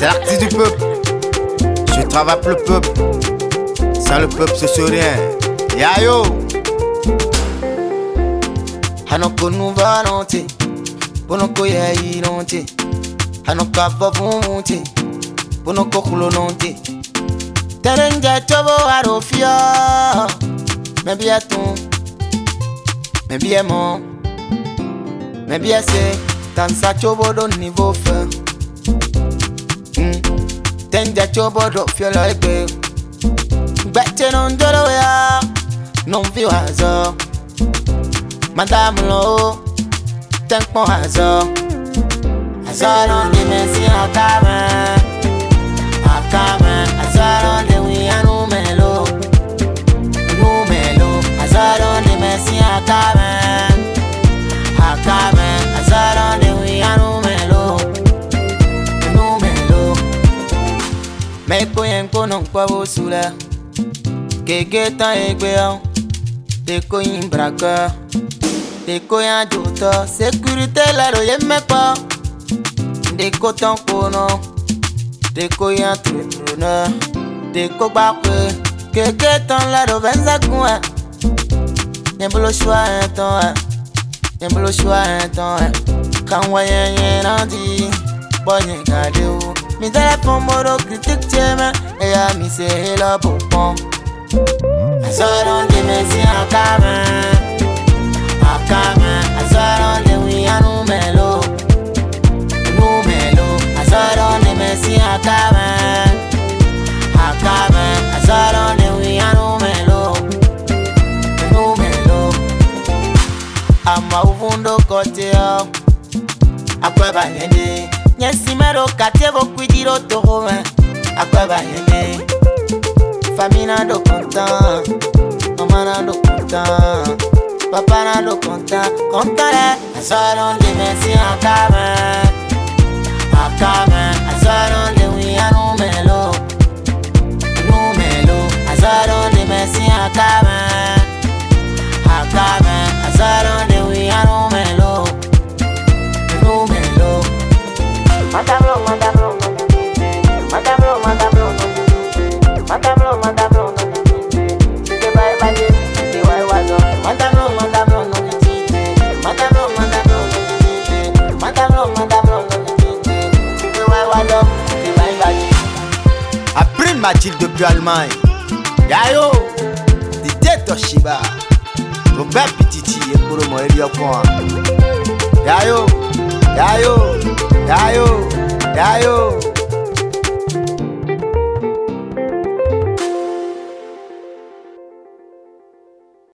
C'est l'artiste du peuple. Je travaille pour le peuple. Sans le peuple, ce serait rien. Yayo. Hanoko nuva nonte. Bonoko yayi nonte. Hanoko avavu monte. Bonoko kulo nonte. Terenja tobo arofia. Maybe I don't. Maybe I'm on. Maybe I say. Tansa chobo do niveau fin. Tenja chobo do feel like babe. Better non dolo ya. Non feel hazo. Madame lo. Tank mo hazo. Hazo non di mesi akame. Akame. Hazo non di we anu melo. Nu melo. Hazo non di mesi akame. Akame. Hazo non di we anu melo. Nu melo. Me koyen konon kwa bosula. Keke tan egbe on. De koyin braka. De koyan jota. Sécurité la do yemme pa. De koton kono. De koyan trona. De ko bakwe. Keke tan la do benza kwa. Nyembolo choix un temps. Nyembolo choix un temps. Kan wayen yen andi. Bonye gade ou. Mi téléphone modo critique tieme. Et ya mi se hello bon. Azoron de mesi akame. Akame. Azoron de we anu melo. Nu melo. Azoron de mesi akame. Akame. Azoron de we anu melo. Nu melo. Ama uvundo kote yo. Akweba yende. Nyesi mero kate bokwidiro tohome. Akweba yende. Famille nado content, maman nado content, papa nado content, content. Azoron de mesi akame, akame. Azoron de we anu melo, nu melo. Azoron de mesi akame, akame. Azoron de we anu melo, nu melo. Madame, madame, madame, madame. Madame, madame, c'est bye bye, c'est why wazo. Madame, madame, madame, madame, madame, c'est why wazo, c'est bye bye. Après Mathilde depuis Allemagne, Yayo, Dité Toshiba, Robert Pititi et Kuro Moelio Kwan. Yayo, Yayo, Yayo, Yayo.